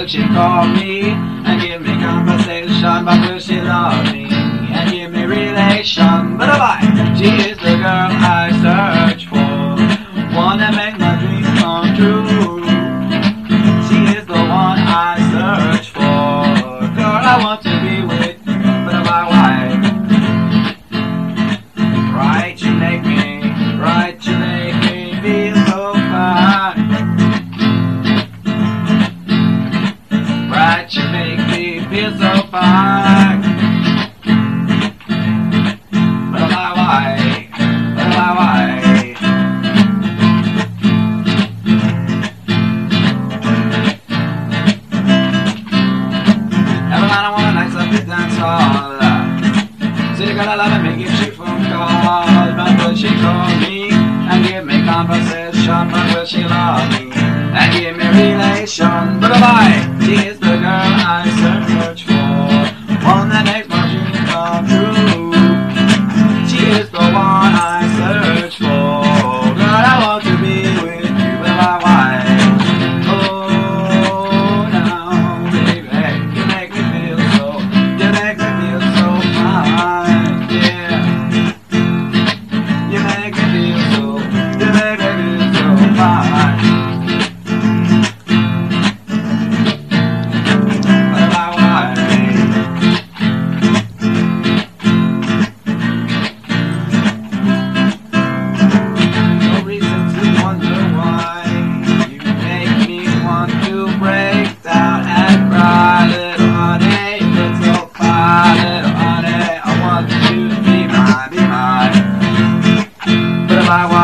would she call me and give me conversation? But will she love me and give me relation? But bye, she is the girl I search for, one that makes my dreams come true. She is the one I search for, girl I want to be with you. But why? Right, you make me, right, you make me feel so fine. Right, you make me feel so fine. But why? But why? Everyone I wanna like something dance hall. City girl I love and make it shoot phone calls. But will she call me and give me conversation? But will she love me and give me relation? But why? She is the girl I search for, one that makes my dreams come true. She is the one I search for, girl I want to be with you. But why? Oh, now, baby, you make me feel so, you make me feel so fine, yeah. You make me feel so, you make me feel so fine. Bye.